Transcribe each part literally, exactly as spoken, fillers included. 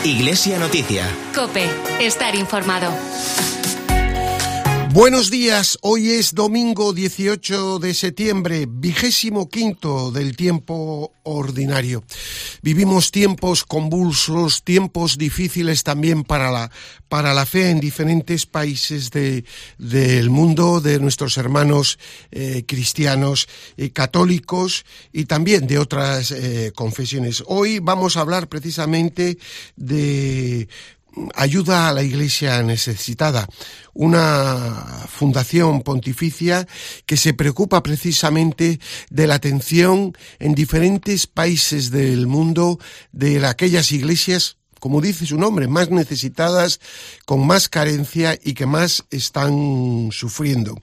Iglesia Noticia. COPE. Estar informado. Buenos días, hoy es domingo dieciocho de septiembre, vigésimo quinto del tiempo ordinario. Vivimos tiempos convulsos, tiempos difíciles también para la, para la fe en diferentes países de, del mundo, de nuestros hermanos eh, cristianos, eh, católicos y también de otras eh, confesiones. Hoy vamos a hablar precisamente de ayuda a la Iglesia necesitada, una fundación pontificia que se preocupa precisamente de la atención en diferentes países del mundo de aquellas iglesias, como dice su nombre, más necesitadas, con más carencia y que más están sufriendo.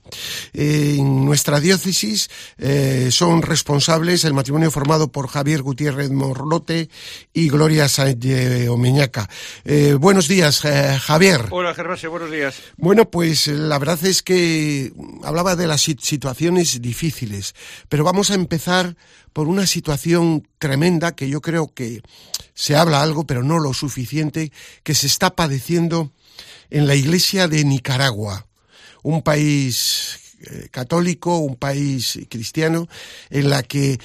En nuestra diócesis eh, son responsables el matrimonio formado por Javier Gutiérrez Morlote y Gloria Sánchez Omeñaca. Eh, buenos días, eh, Javier. Hola, Gervasio, buenos días. Bueno, pues la verdad es que hablaba de las situaciones difíciles, pero vamos a empezar por una situación tremenda que yo creo que se habla algo, pero no lo suficiente, que se está padeciendo en la Iglesia de Nicaragua, un país eh, católico, un país cristiano, en la que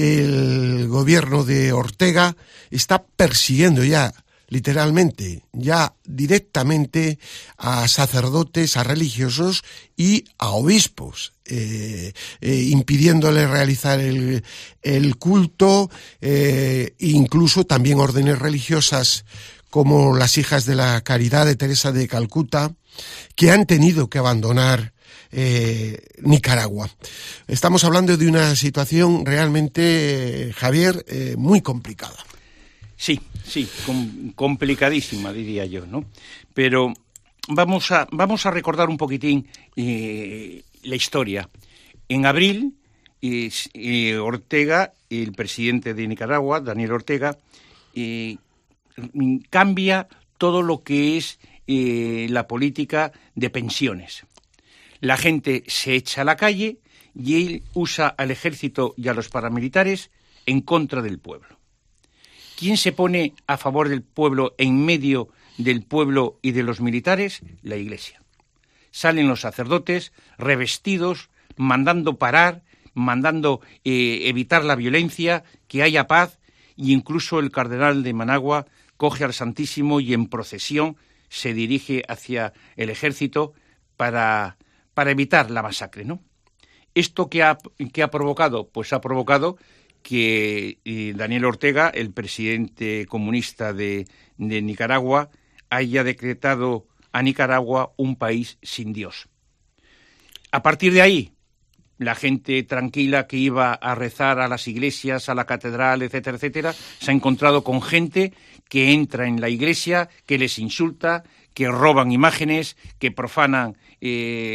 el gobierno de Ortega está persiguiendo ya, literalmente, ya directamente a sacerdotes, a religiosos y a obispos, eh, eh, impidiéndole realizar el, el culto, eh, incluso también órdenes religiosas como las Hijas de la Caridad de Teresa de Calcuta, que han tenido que abandonar eh, Nicaragua. Estamos hablando de una situación realmente, eh, Javier, eh, muy complicada. Sí, sí, com- complicadísima, diría yo, ¿no? Pero vamos a, vamos a recordar un poquitín eh, la historia. En abril, eh, eh, Ortega, el presidente de Nicaragua, Daniel Ortega, eh, cambia todo lo que es eh, la política de pensiones. La gente se echa a la calle y él usa al ejército y a los paramilitares en contra del pueblo. ¿Quién se pone a favor del pueblo en medio del pueblo y de los militares? La Iglesia. Salen los sacerdotes revestidos, mandando parar, mandando eh, evitar la violencia, que haya paz, y incluso el cardenal de Managua coge al Santísimo y en procesión se dirige hacia el ejército para, para evitar la masacre, ¿no? ¿Esto qué ha, qué ha provocado? Pues ha provocado que eh, Daniel Ortega, el presidente comunista de, de Nicaragua, haya decretado a Nicaragua un país sin Dios. A partir de ahí, la gente tranquila que iba a rezar a las iglesias, a la catedral, etcétera, etcétera, se ha encontrado con gente que entra en la iglesia, que les insulta, que roban imágenes, que profanan eh,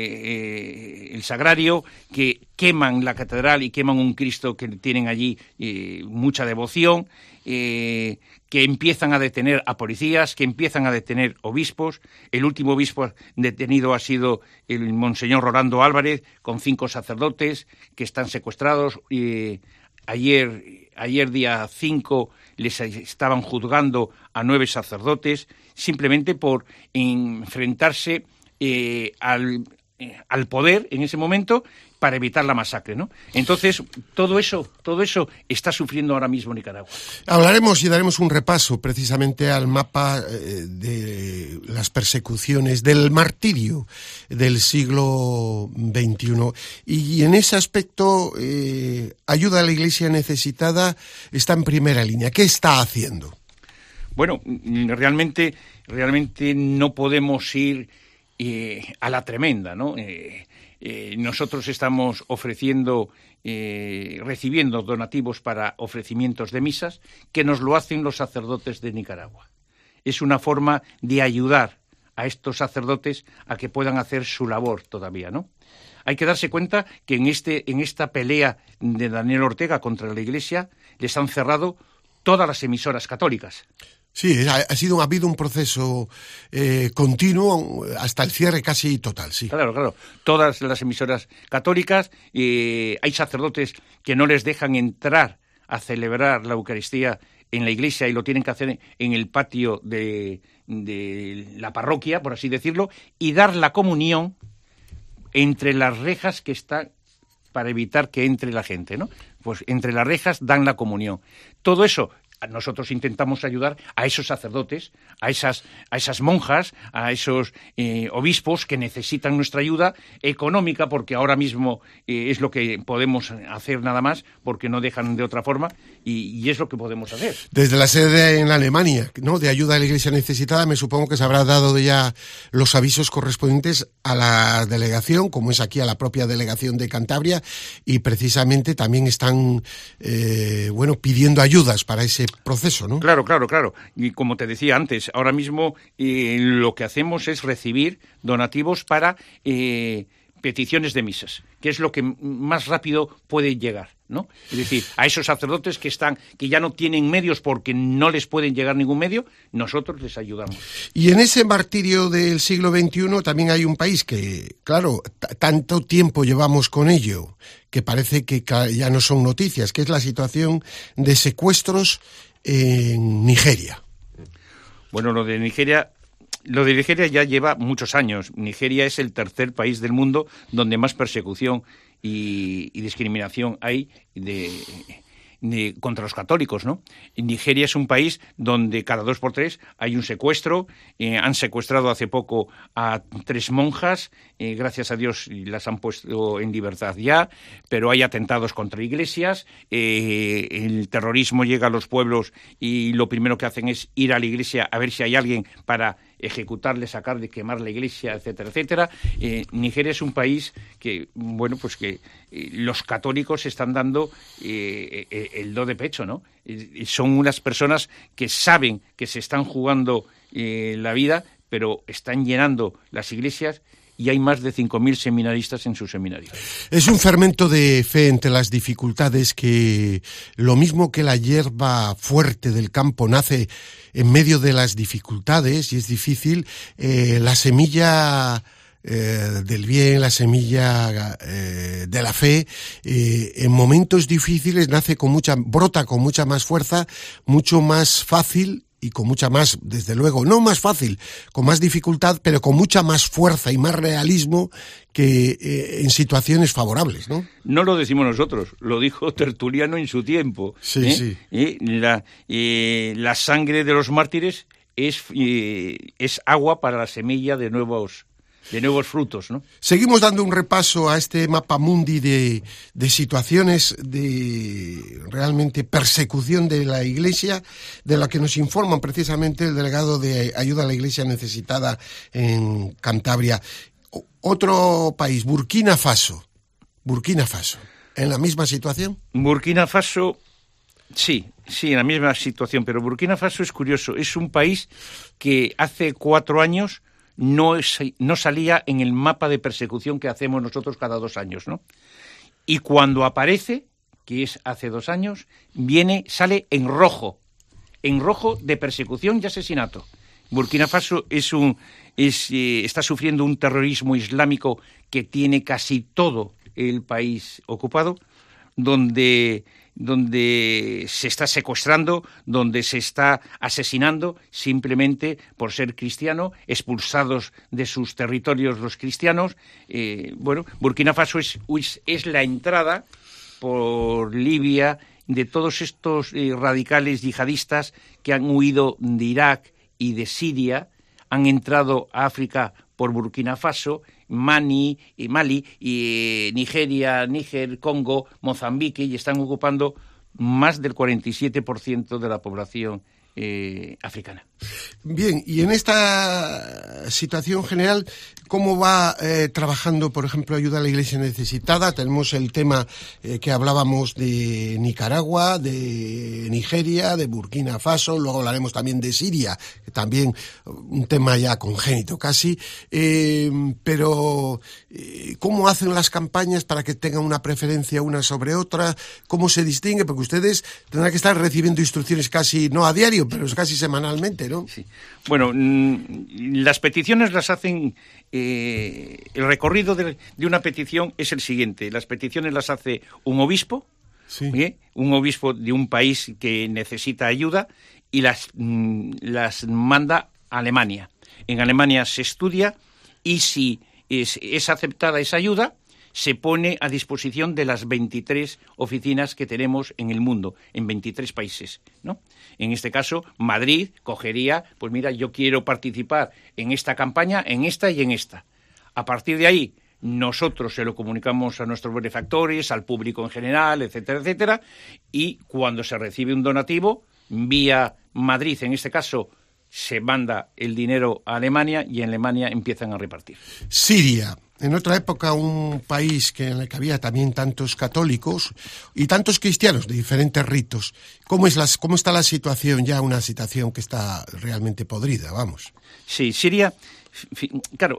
eh, el sagrario, que queman la catedral y queman un Cristo que tienen allí eh, mucha devoción, eh, que empiezan a detener a policías, que empiezan a detener obispos. El último obispo detenido ha sido el monseñor Rolando Álvarez, con cinco sacerdotes que están secuestrados. Eh, ayer, ayer día cinco les estaban juzgando a nueve sacerdotes, simplemente por enfrentarse eh, al, eh, al poder en ese momento para evitar la masacre, ¿no? Entonces, todo eso, todo eso está sufriendo ahora mismo Nicaragua. Hablaremos y daremos un repaso precisamente al mapa eh, de las persecuciones, del martirio del siglo veintiuno. Y en ese aspecto, eh, ayuda a la Iglesia necesitada está en primera línea. ¿Qué está haciendo? Bueno, realmente, realmente no podemos ir eh, a la tremenda, ¿no? Eh, Eh, nosotros estamos ofreciendo, eh, recibiendo donativos para ofrecimientos de misas que nos lo hacen los sacerdotes de Nicaragua. Es una forma de ayudar a estos sacerdotes a que puedan hacer su labor todavía, ¿no? Hay que darse cuenta que en, este, en esta pelea de Daniel Ortega contra la Iglesia les han cerrado todas las emisoras católicas. Sí, ha, ha sido ha habido un proceso eh, continuo hasta el cierre casi total, sí. Claro, claro. Todas las emisoras católicas, eh, hay sacerdotes que no les dejan entrar a celebrar la Eucaristía en la iglesia y lo tienen que hacer en el patio de, de la parroquia, por así decirlo, y dar la comunión entre las rejas que están para evitar que entre la gente, ¿no? Pues entre las rejas dan la comunión. Todo eso nosotros intentamos ayudar a esos sacerdotes, a esas, a esas monjas, a esos eh, obispos que necesitan nuestra ayuda económica, porque ahora mismo eh, es lo que podemos hacer nada más, porque no dejan de otra forma, y, y es lo que podemos hacer. Desde la sede en Alemania, ¿no?, de ayuda a la Iglesia necesitada, me supongo que se habrá dado ya los avisos correspondientes a la delegación, como es aquí a la propia delegación de Cantabria, y precisamente también están, eh, bueno, pidiendo ayudas para ese proceso, ¿no? Claro, claro, claro. Y como te decía antes, ahora mismo eh, lo que hacemos es recibir donativos para eh, peticiones de misas, que es lo que más rápido puede llegar, ¿no? Es decir, a esos sacerdotes que están, que ya no tienen medios porque no les pueden llegar ningún medio, nosotros les ayudamos. Y en ese martirio del siglo veintiuno también hay un país que, claro, t- tanto tiempo llevamos con ello, que parece que ya no son noticias, que es la situación de secuestros en Nigeria. Bueno, lo de Nigeria, lo de Nigeria ya lleva muchos años. Nigeria es el tercer país del mundo donde más persecución y, y discriminación hay de, de, contra los católicos, ¿no? Nigeria es un país donde cada dos por tres hay un secuestro. Eh, han secuestrado hace poco a tres monjas, eh, gracias a Dios las han puesto en libertad ya, pero hay atentados contra iglesias, eh, el terrorismo llega a los pueblos y lo primero que hacen es ir a la iglesia a ver si hay alguien para ejecutarle, sacar de quemar la iglesia, etcétera, etcétera. Eh, Nigeria es un país que, bueno, pues que eh, los católicos están dando eh, eh, el do de pecho, ¿no? Eh, son unas personas que saben que se están jugando eh, la vida, pero están llenando las iglesias y hay más de cinco mil seminaristas en su seminario. Es un fermento de fe entre las dificultades que, lo mismo que la hierba fuerte del campo nace en medio de las dificultades y es difícil, eh, la semilla eh, del bien, la semilla eh, de la fe, eh, en momentos difíciles nace con mucha, brota con mucha más fuerza, mucho más fácil y con mucha más, desde luego, no más fácil, con más dificultad, pero con mucha más fuerza y más realismo que eh, en situaciones favorables, ¿no? No lo decimos nosotros, lo dijo Tertuliano en su tiempo. Sí, ¿eh? sí. ¿Eh? La, eh, la sangre de los mártires es, eh, es agua para la semilla de nuevos de nuevos frutos, ¿no? Seguimos dando un repaso a este mapa mundi de, de situaciones de realmente persecución de la Iglesia, de la que nos informan precisamente el delegado de Ayuda a la Iglesia Necesitada en Cantabria. O, otro país, Burkina Faso. Burkina Faso. ¿En la misma situación? Burkina Faso, sí, sí, en la misma situación, pero Burkina Faso es curioso. Es un país que hace cuatro años No, es, no salía en el mapa de persecución que hacemos nosotros cada dos años, ¿no? Y cuando aparece, que es hace dos años, viene, sale en rojo, en rojo de persecución y asesinato. Burkina Faso es un, es, eh, está sufriendo un terrorismo islámico que tiene casi todo el país ocupado, donde donde se está secuestrando, donde se está asesinando simplemente por ser cristiano, expulsados de sus territorios los cristianos. Eh, bueno, Burkina Faso es, es la entrada por Libia de todos estos eh, radicales yihadistas que han huido de Irak y de Siria, han entrado a África por Burkina Faso, Mali, y Mali, y Nigeria, Níger, Congo, Mozambique, y están ocupando más del cuarenta y siete por ciento de la población eh, africana. Bien, y en esta situación general, ¿cómo va eh, trabajando, por ejemplo, Ayuda a la Iglesia Necesitada? Tenemos el tema eh, que hablábamos de Nicaragua, de Nigeria, de Burkina Faso, luego hablaremos también de Siria, también un tema ya congénito casi, eh, pero eh, ¿cómo hacen las campañas para que tengan una preferencia una sobre otra? ¿Cómo se distingue? Porque ustedes tendrán que estar recibiendo instrucciones casi, no a diario, pero es casi semanalmente, ¿no? Sí. Bueno, las peticiones las hacen, eh, el recorrido de, de una petición es el siguiente. Las peticiones las hace un obispo, sí. ¿eh? Un obispo de un país que necesita ayuda y las, mm, las manda a Alemania. En Alemania se estudia y si es, es aceptada esa ayuda, se pone a disposición de las veintitrés oficinas que tenemos en el mundo, en veintitrés países, ¿no? En este caso, Madrid cogería, pues mira, yo quiero participar en esta campaña, en esta y en esta. A partir de ahí, nosotros se lo comunicamos a nuestros benefactores, al público en general, etcétera, etcétera, y cuando se recibe un donativo, vía Madrid, en este caso, se manda el dinero a Alemania y en Alemania empiezan a repartir. Siria, en otra época un país que en el que había también tantos católicos y tantos cristianos de diferentes ritos. ¿Cómo es las, cómo está la situación ya? Una situación que está realmente podrida, vamos. Sí, Siria, claro,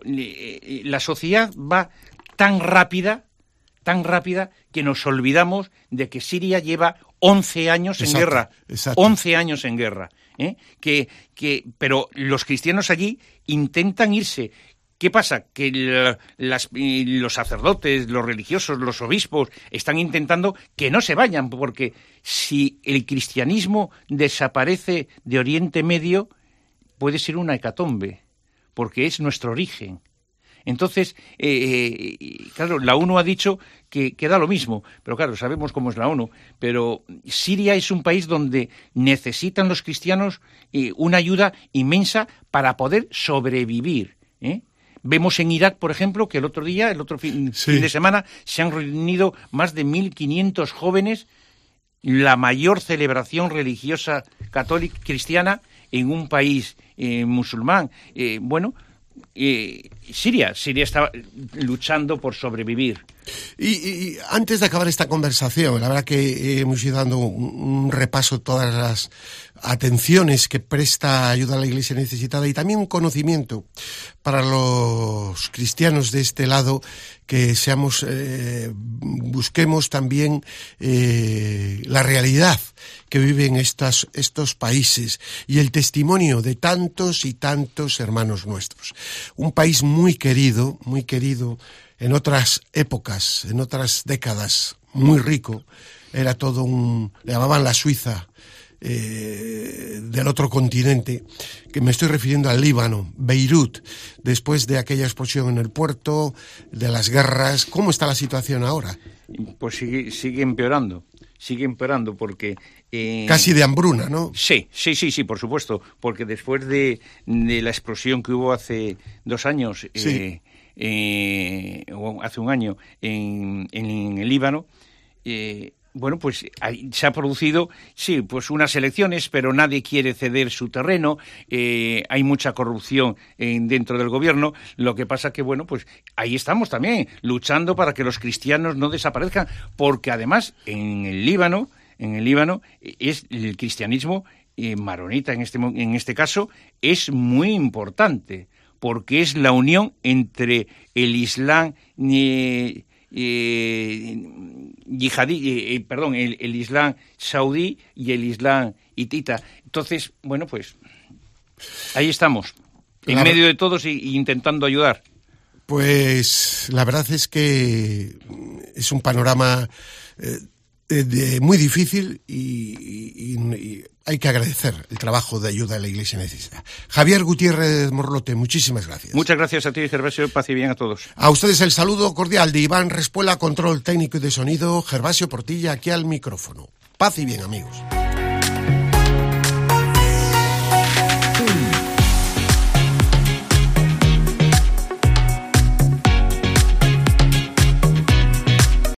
la sociedad va tan rápida, tan rápida que nos olvidamos de que Siria lleva once años en exacto, guerra. Exacto. once años en guerra. ¿eh? Que, que, pero los cristianos allí intentan irse. ¿Qué pasa? Que la, las, los sacerdotes, los religiosos, los obispos están intentando que no se vayan, porque si el cristianismo desaparece de Oriente Medio, puede ser una hecatombe, porque es nuestro origen. Entonces, eh, claro, la ONU ha dicho que, que da lo mismo, pero claro, sabemos cómo es la ONU, pero Siria es un país donde necesitan los cristianos eh, una ayuda inmensa para poder sobrevivir, ¿eh? Vemos en Irak, por ejemplo, que el otro día, el otro fin, sí. fin de semana, se han reunido más de mil quinientos jóvenes, la mayor celebración religiosa católica cristiana en un país eh, musulmán. Eh, bueno, eh, Siria, Siria está luchando por sobrevivir. Y, y antes de acabar esta conversación, la verdad que hemos ido dando un, un repaso a todas las atenciones que presta ayuda a la Iglesia necesitada y también un conocimiento para los cristianos de este lado, que seamos eh, busquemos también eh, la realidad que viven estas, estos países y el testimonio de tantos y tantos hermanos nuestros. Un país muy querido, muy querido en otras épocas, en otras décadas, muy rico, era todo un... le llamaban la Suiza eh, del otro continente, que me estoy refiriendo al Líbano, Beirut, después de aquella explosión en el puerto, de las guerras. ¿Cómo está la situación ahora? Pues sigue, sigue empeorando, sigue empeorando porque... Eh, Casi de hambruna, ¿no? Sí, sí, sí, sí, por supuesto, porque después de, de la explosión que hubo hace dos años... Sí. Eh, Eh, hace un año en, en el Líbano, eh, bueno, pues hay, se ha producido, sí, pues unas elecciones, pero nadie quiere ceder su terreno, eh, hay mucha corrupción en, dentro del gobierno, lo que pasa que, bueno, pues ahí estamos también, luchando para que los cristianos no desaparezcan, porque además en el Líbano, en el Líbano es el cristianismo eh, maronita, en este, en este caso, es muy importante, porque es la unión entre el Islam eh, eh, yihadí, eh, perdón, el, el Islam saudí y el Islam hitita. Entonces, bueno, pues ahí estamos, en claro. medio de todos y, y intentando ayudar. Pues la verdad es que es un panorama eh, de, de muy difícil y, y, y hay que agradecer el trabajo de ayuda a la Iglesia necesitada. Javier Gutiérrez Morlote, muchísimas gracias. Muchas gracias a ti, Gervasio, paz y bien a todos. A ustedes el saludo cordial de Iván Respuela, control técnico y de sonido, Gervasio Portilla aquí al micrófono. Paz y bien, amigos.